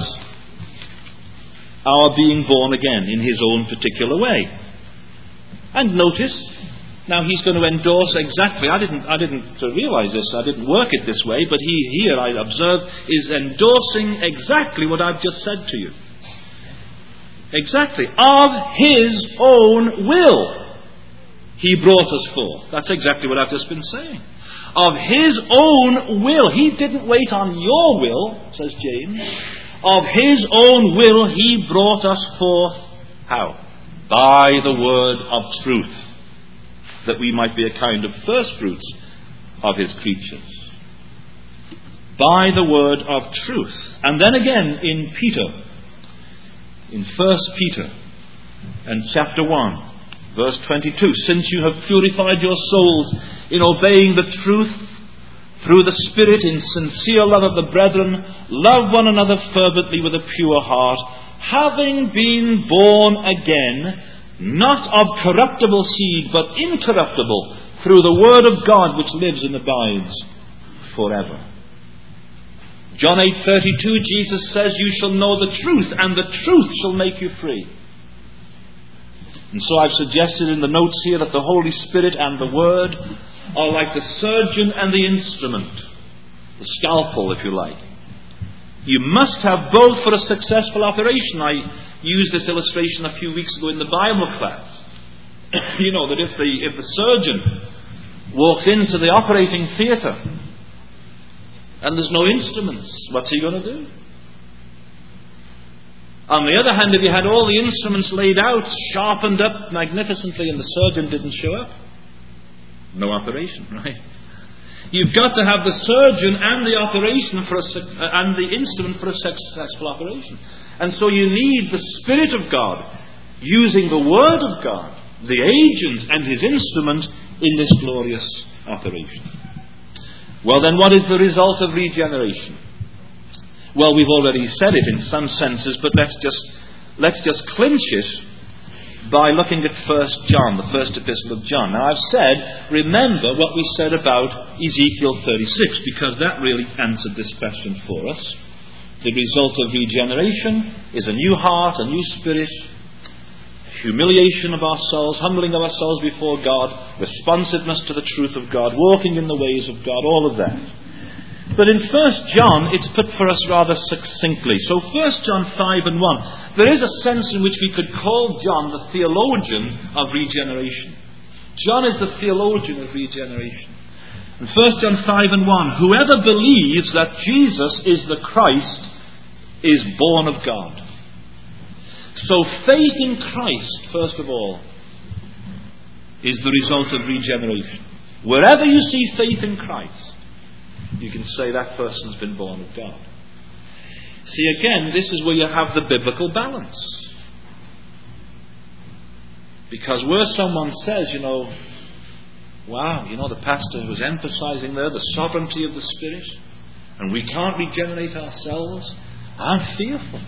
our being born again in his own particular way. And notice, now he's going to endorse exactly, I didn't I didn't realise this, I didn't work it this way, but he here, I observe, is endorsing exactly what I've just said to you. Exactly. Of his own will He brought us forth. That's exactly what I've just been saying. Of His own will. He didn't wait on your will, says James. Of His own will He brought us forth. How? By the word of truth. That we might be a kind of first fruits of His creatures. By the word of truth. And then again in Peter. In First Peter and chapter one. Verse twenty-two, since you have purified your souls in obeying the truth through the Spirit in sincere love of the brethren, love one another fervently with a pure heart, having been born again, not of corruptible seed, but incorruptible, through the word of God which lives and abides forever. John eight thirty-two, Jesus says, you shall know the truth, and the truth shall make you free. And so I've suggested in the notes here that the Holy Spirit and the Word are like the surgeon and the instrument, the scalpel, if you like. You must have both for a successful operation. I used this illustration a few weeks ago in the Bible class. You know that if the if the surgeon walks into the operating theatre and there's no instruments, what's he going to do? On the other hand, if you had all the instruments laid out, sharpened up magnificently, and the surgeon didn't show up, no operation, right? You've got to have the surgeon and the operation for a, uh, and the instrument for a successful operation. And so you need the Spirit of God using the Word of God, the agent and his instrument in this glorious operation. Well then, what is the result of regeneration? Well, we've already said it in some senses, but let's just let's just clinch it by looking at First John, the first epistle of John. Now, I've said, remember what we said about Ezekiel thirty-six, because that really answered this question for us. The result of regeneration is a new heart, a new spirit, humiliation of ourselves, humbling of ourselves before God, responsiveness to the truth of God, walking in the ways of God, all of that. But in First John, it's put for us rather succinctly. So First John five and one, there is a sense in which we could call John the theologian of regeneration. John is the theologian of regeneration. In First John five and one, whoever believes that Jesus is the Christ is born of God. So faith in Christ, first of all, is the result of regeneration. Wherever you see faith in Christ, you can say that person's been born of God. See, again, this is where you have the biblical balance. Because where someone says, you know, wow, you know, the pastor was emphasizing there the sovereignty of the Spirit, and we can't regenerate ourselves, I'm fearful.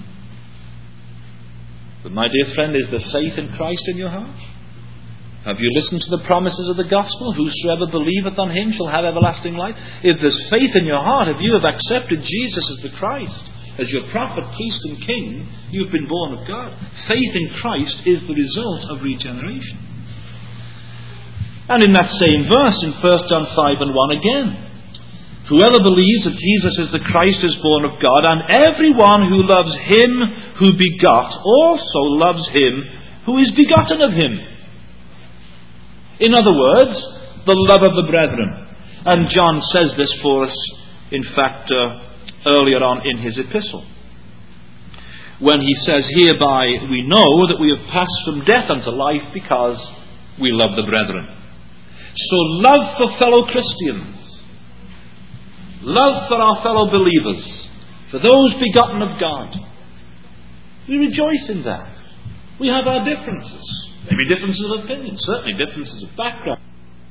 But my dear friend, is there faith in Christ in your heart? Have you listened to the promises of the gospel? Whosoever believeth on him shall have everlasting life. If there's faith in your heart, if you have accepted Jesus as the Christ, as your prophet, priest and king, you've been born of God. Faith in Christ is the result of regeneration. And in that same verse, in First John five and one again, whoever believes that Jesus is the Christ is born of God, and everyone who loves him who begot also loves him who is begotten of him. In other words, the love of the brethren. And John says this for us, in fact, uh, earlier on in his epistle, when he says, hereby we know that we have passed from death unto life because we love the brethren. So love for fellow Christians, love for our fellow believers, for those begotten of God, we rejoice in that. We have our differences. Maybe differences of opinion, certainly differences of background.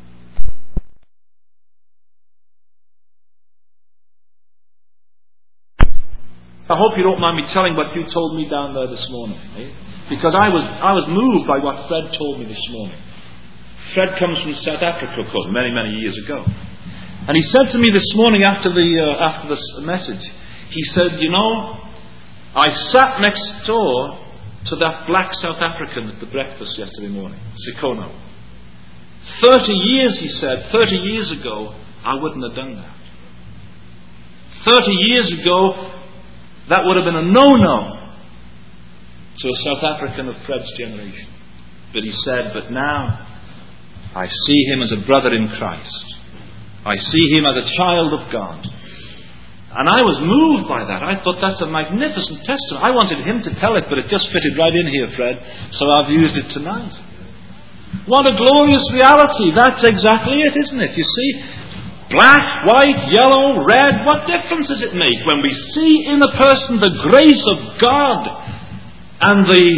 I hope you don't mind me telling what you told me down there this morning, eh? Because I was I was moved by what Fred told me this morning. Fred comes from South Africa, of course, many many years ago, and he said to me this morning after the uh, after the message, he said, you know, I sat next door to that black South African at the breakfast yesterday morning, Sikono. Thirty years, he said, thirty years ago, I wouldn't have done that. Thirty years ago, that would have been a no-no to a South African of Fred's generation. But he said, but now, I see him as a brother in Christ. I see him as a child of God. And I was moved by that. I thought that's a magnificent testimony. I wanted him to tell it, but it just fitted right in here, Fred. So I've used it tonight. What a glorious reality. That's exactly it, isn't it? You see, black, white, yellow, red, what difference does it make when we see in a person the grace of God and the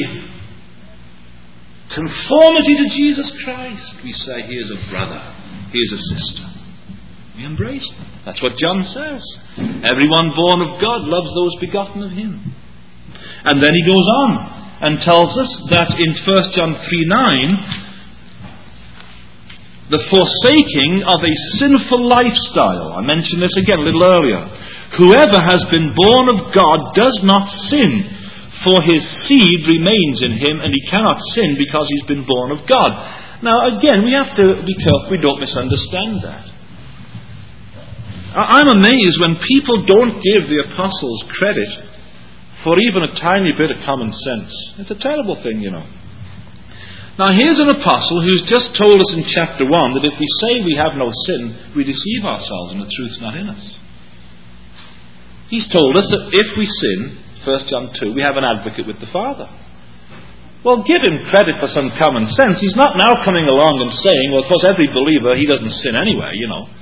conformity to Jesus Christ? We say, he is a brother, he is a sister. We embrace them. That's what John says. Everyone born of God loves those begotten of him. And then he goes on and tells us that in First John three nine, the forsaking of a sinful lifestyle. I mentioned this again a little earlier. Whoever has been born of God does not sin, for his seed remains in him, and he cannot sin because he's been born of God. Now again, we have to be careful we don't misunderstand that. I'm amazed when people don't give the apostles credit for even a tiny bit of common sense. It's a terrible thing, you know. Now here's an apostle who's just told us in chapter one that if we say we have no sin, we deceive ourselves and the truth's not in us. He's told us that if we sin, First John two, we have an advocate with the Father. Well, give him credit for some common sense. He's not now coming along and saying, well, of course every believer, he doesn't sin anyway, you know.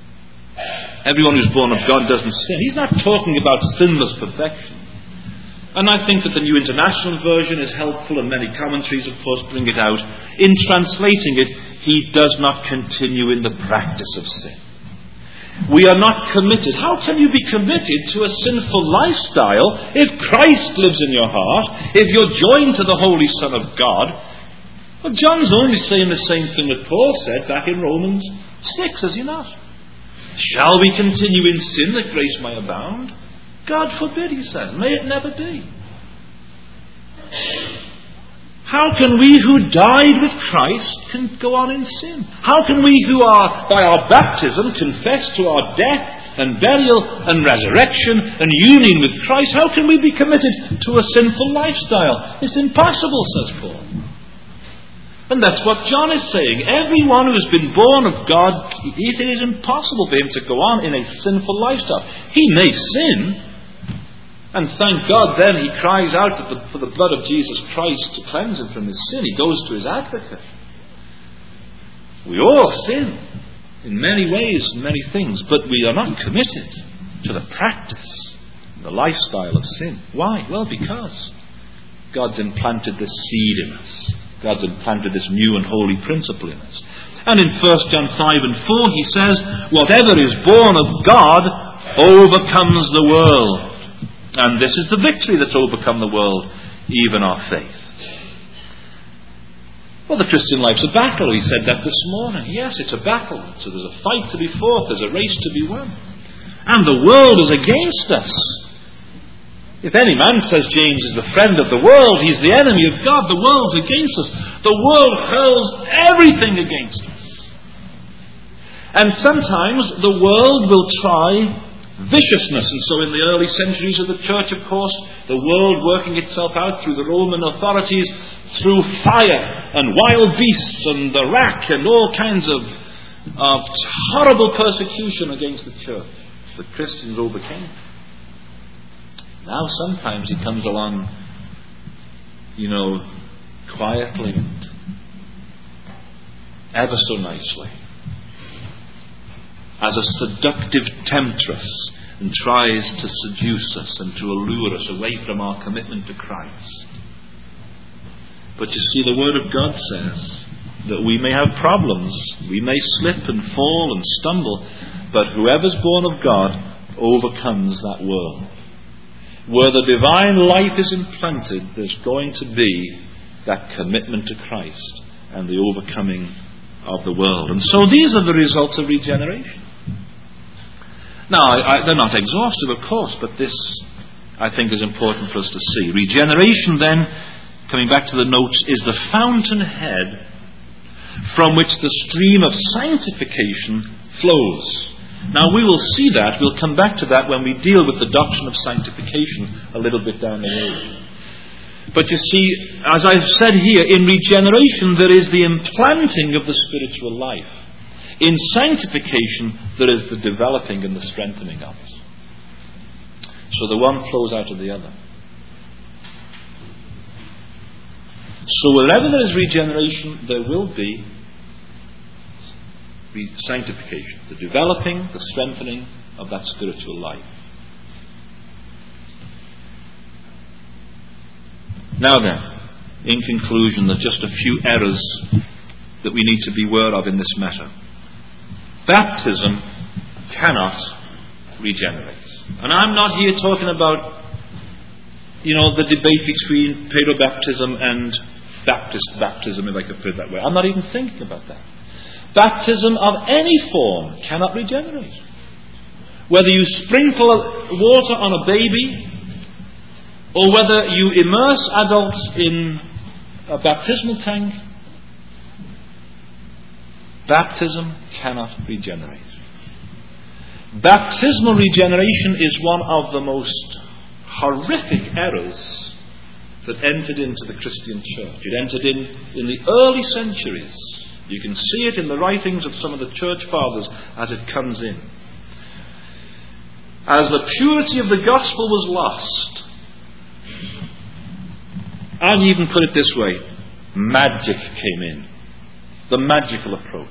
Everyone who's born of God doesn't sin. He's not talking about sinless perfection. And I think that the New International Version is helpful, and many commentaries, of course, bring it out. In translating it, he does not continue in the practice of sin. We are not committed. How can you be committed to a sinful lifestyle if Christ lives in your heart, if you're joined to the Holy Son of God? Well, John's only saying the same thing that Paul said back in Romans six, is he not? Shall we continue in sin that grace may abound? God forbid, he says. May it never be. How can we who died with Christ can go on in sin? How can we who are, by our baptism, confess to our death and burial and resurrection and union with Christ, how can we be committed to a sinful lifestyle? It's impossible, says Paul. And that's what John is saying. Everyone who has been born of God, it is impossible for him to go on in a sinful lifestyle. He may sin, and thank God then he cries out for the blood of Jesus Christ to cleanse him from his sin. He goes to his advocate. We all sin in many ways and many things, but we are not committed to the practice, the lifestyle of sin. Why? Well, because God's implanted this seed in us. God's implanted this new and holy principle in us. And in First John five and four he says, whatever is born of God overcomes the world. And this is the victory that's overcome the world, even our faith. Well, the Christian life's a battle. He said that this morning. Yes, it's a battle. So there's a fight to be fought. There's a race to be won. And the world is against us. If any man, says James, is the friend of the world, he's the enemy of God. The world's against us. The world hurls everything against us. And sometimes the world will try viciousness. And so in the early centuries of the church, of course, the world working itself out through the Roman authorities, through fire and wild beasts and the rack and all kinds of, of horrible persecution against the church. The Christians overcame. Now sometimes he comes along, you know, quietly and ever so nicely, as a seductive temptress, and tries to seduce us and to allure us away from our commitment to Christ. But you see, the Word of God says that we may have problems, we may slip and fall and stumble, but whoever's born of God overcomes that world. Where the divine life is implanted, there's going to be that commitment to Christ and the overcoming of the world. And so these are the results of regeneration. Now, I, I, they're not exhaustive, of course, but this, I think, is important for us to see. Regeneration, then, coming back to the notes, is the fountainhead from which the stream of sanctification flows. Now, we will see that. We'll come back to that when we deal with the doctrine of sanctification a little bit down the road. But you see, as I've said here, in regeneration there is the implanting of the spiritual life. In sanctification there is the developing and the strengthening of it. So the one flows out of the other. So wherever there is regeneration, there will be sanctification, the developing, the strengthening of that spiritual life. Now then, in conclusion, there's just a few errors that we need to beware of in this matter. Baptism cannot regenerate. And I'm not here talking about, you know, the debate between paedobaptism and Baptist baptism, if I could put it that way. I'm not even thinking about that. Baptism of any form cannot regenerate. Whether you sprinkle water on a baby, or whether you immerse adults in a baptismal tank, baptism cannot regenerate. Baptismal regeneration is one of the most horrific errors that entered into the Christian church. It entered in in the early centuries. You can see it in the writings of some of the church fathers as it comes in. As the purity of the gospel was lost, I'd even put it this way, magic came in. The magical approach.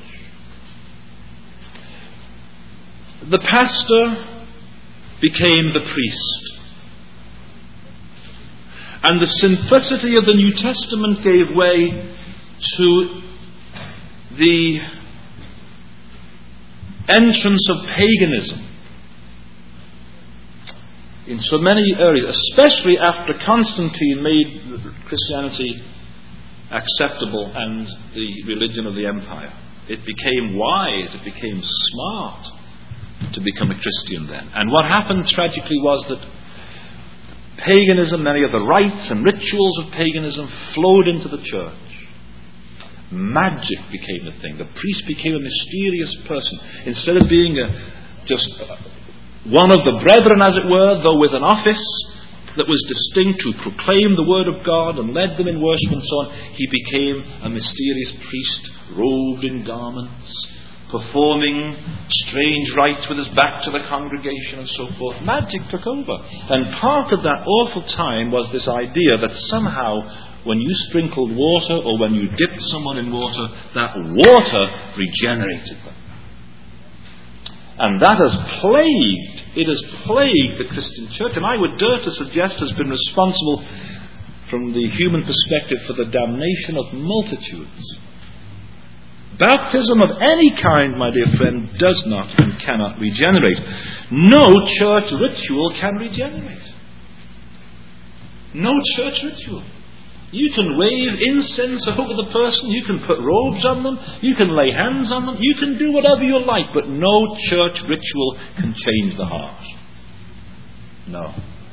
The pastor became the priest. And the simplicity of the New Testament gave way to the entrance of paganism in so many areas, especially after Constantine made Christianity acceptable and the religion of the empire. It became wise, it became smart to become a Christian then. And what happened tragically was that paganism, many of the rites and rituals of paganism flowed into the church. Magic became the thing. The priest became a mysterious person. Instead of being a, just one of the brethren, as it were, though with an office that was distinct to proclaim the word of God and led them in worship and so on, he became a mysterious priest, robed in garments, performing strange rites with his back to the congregation and so forth. Magic took over. And part of that awful time was this idea that somehow when you sprinkled water or when you dipped someone in water, that water regenerated them. And that has plagued, it has plagued the Christian church, and I would dare to suggest has been responsible from the human perspective for the damnation of multitudes. Baptism of any kind, my dear friend, does not and cannot regenerate. No church ritual can regenerate. No church ritual. You can wave incense over the person, you can put robes on them, you can lay hands on them, you can do whatever you like, but no church ritual can change the heart. No.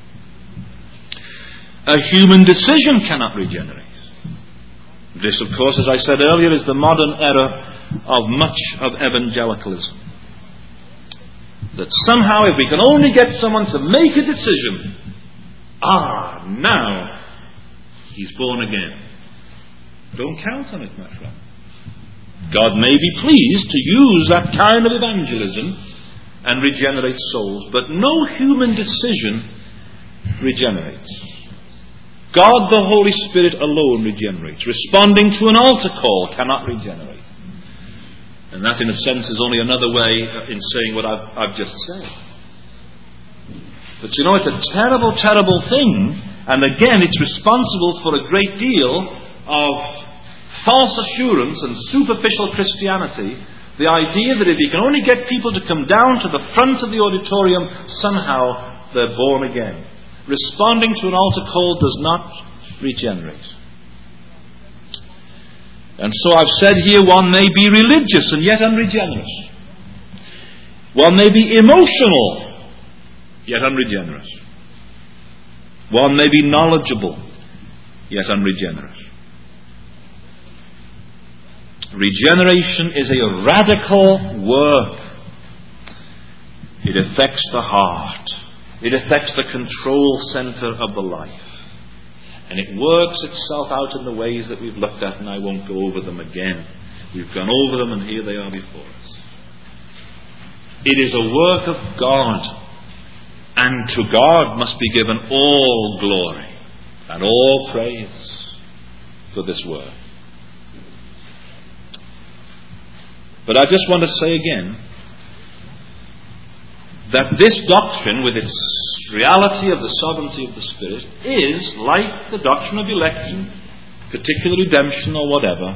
A human decision cannot regenerate. This, of course, as I said earlier, is the modern error of much of evangelicalism. That somehow, if we can only get someone to make a decision, ah, now he's born again. Don't count on it, my friend. God may be pleased to use that kind of evangelism and regenerate souls, but no human decision regenerates. God the Holy Spirit alone regenerates. Responding to an altar call cannot regenerate. And that, in a sense, is only another way in saying what I've, I've just said. But you know, it's a terrible, terrible thing. And again, it's responsible for a great deal of false assurance and superficial Christianity. The idea that if you can only get people to come down to the front of the auditorium, somehow they're born again. Responding to an altar call does not regenerate. And so I've said here, one may be religious and yet unregenerate. One may be emotional, yet unregenerate. One may be knowledgeable, yet unregenerate. Regeneration is a radical work. It affects the heart. It affects the control center of the life. And it works itself out in the ways that we've looked at, and I won't go over them again. We've gone over them, and here they are before us. It is a work of God, and to God must be given all glory and all praise for this work. But I just want to say again that this doctrine, with its reality of the sovereignty of the Spirit, is like the doctrine of election, particular redemption or whatever,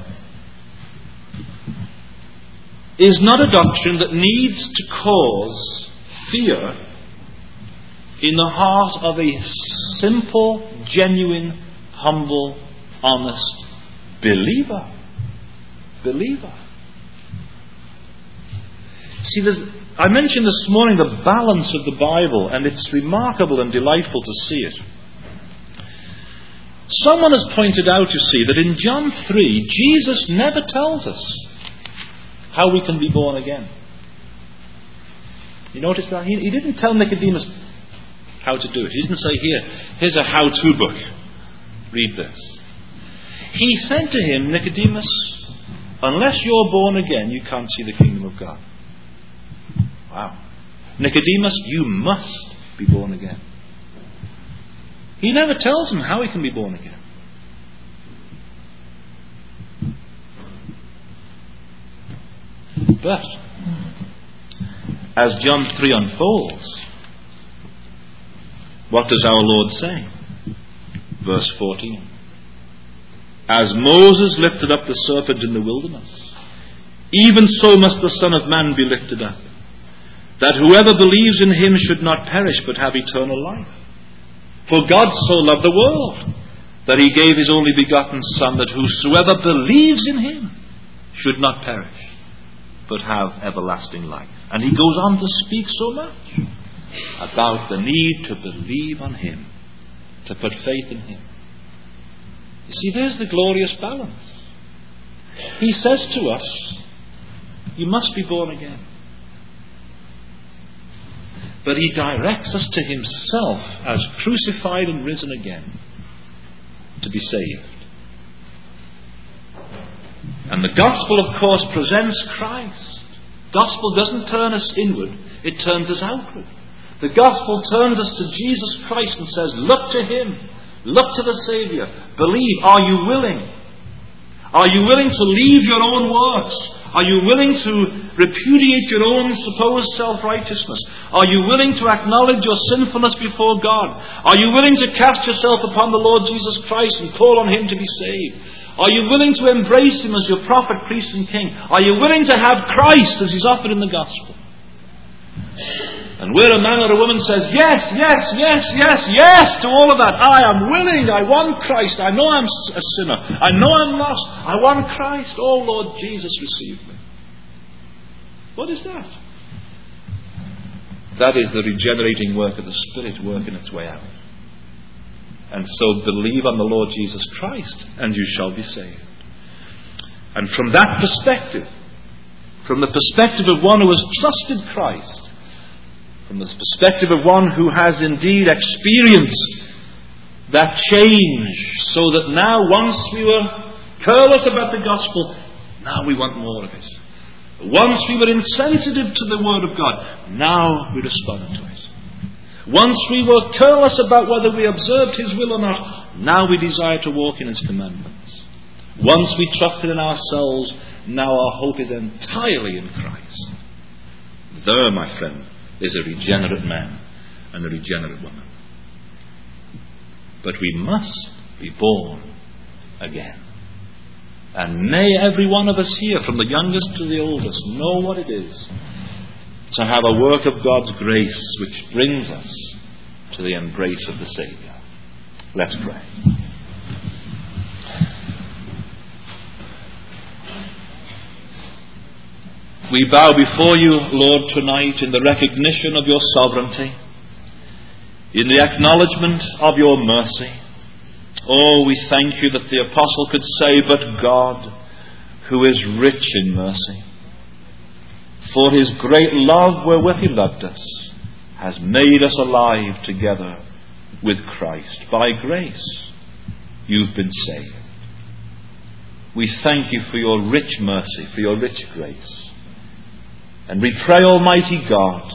is not a doctrine that needs to cause fear in the heart of a simple, genuine, humble, honest believer. Believer. See, there's, I mentioned this morning the balance of the Bible, and it's remarkable and delightful to see it. Someone has pointed out, you see, that in John three, Jesus never tells us how we can be born again. You notice that? He, he didn't tell Nicodemus how to do it. He didn't say, here, here's a how-to book. Read this. He said to him, Nicodemus, unless you're born again, you can't see the kingdom of God. Wow. Nicodemus, you must be born again. He never tells him how he can be born again. But as John three unfolds, what does our Lord say? Verse fourteen. As Moses lifted up the serpent in the wilderness, even so must the Son of Man be lifted up, that whoever believes in him should not perish but have eternal life. For God so loved the world, that he gave his only begotten Son, that whosoever believes in him should not perish but have everlasting life. And he goes on to speak so much about the need to believe on him, to put faith in him. You see, there's the glorious balance. He says to us, you must be born again. But he directs us to himself as crucified and risen again to be saved. And the gospel, of course, presents Christ. Gospel doesn't turn us inward, it turns us outward. The gospel turns us to Jesus Christ and says, look to him, look to the Saviour, believe. Are you willing? Are you willing to leave your own works? Are you willing to repudiate your own supposed self-righteousness? Are you willing to acknowledge your sinfulness before God? Are you willing to cast yourself upon the Lord Jesus Christ and call on him to be saved? Are you willing to embrace him as your prophet, priest and king? Are you willing to have Christ as he's offered in the gospel? And where a man or a woman says, yes, yes, yes, yes, yes to all of that. I am willing. I want Christ. I know I'm a sinner. I know I'm lost. I want Christ. Oh, Lord Jesus, receive me. What is that? That is the regenerating work of the Spirit working its way out. And so believe on the Lord Jesus Christ and you shall be saved. And from that perspective, from the perspective of one who has trusted Christ, from the perspective of one who has indeed experienced that change, so that now once we were careless about the gospel, now we want more of it. Once we were insensitive to the word of God, now we respond to it. Once we were careless about whether we observed his will or not, now we desire to walk in his commandments. Once we trusted in ourselves, now our hope is entirely in Christ. There, my friend, is a regenerate man and a regenerate woman. But we must be born again. And may every one of us here, from the youngest to the oldest, know what it is to have a work of God's grace which brings us to the embrace of the Saviour. Let's pray. We bow before you, Lord, tonight in the recognition of your sovereignty, in the acknowledgement of your mercy. Oh, we thank you that the apostle could say, but God, who is rich in mercy, for his great love wherewith he loved us, has made us alive together with Christ. By grace, you've been saved. We thank you for your rich mercy, for your rich grace. And we pray, Almighty God,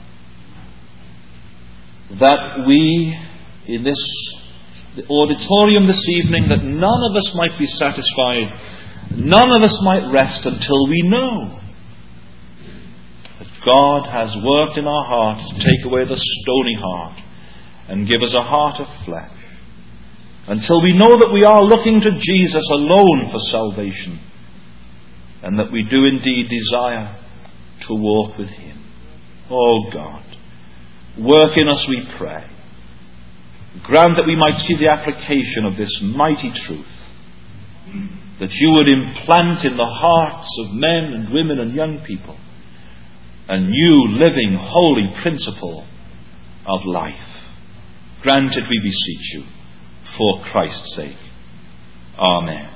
that we, in this auditorium this evening, that none of us might be satisfied, none of us might rest until we know that God has worked in our hearts to take away the stony heart and give us a heart of flesh. Until we know that we are looking to Jesus alone for salvation, and that we do indeed desire to walk with him. Oh God, work in us, we pray. Grant that we might see the application of this mighty truth, that you would implant in the hearts of men and women and young people a new, living, holy principle of life. Grant it, we beseech you, for Christ's sake. Amen.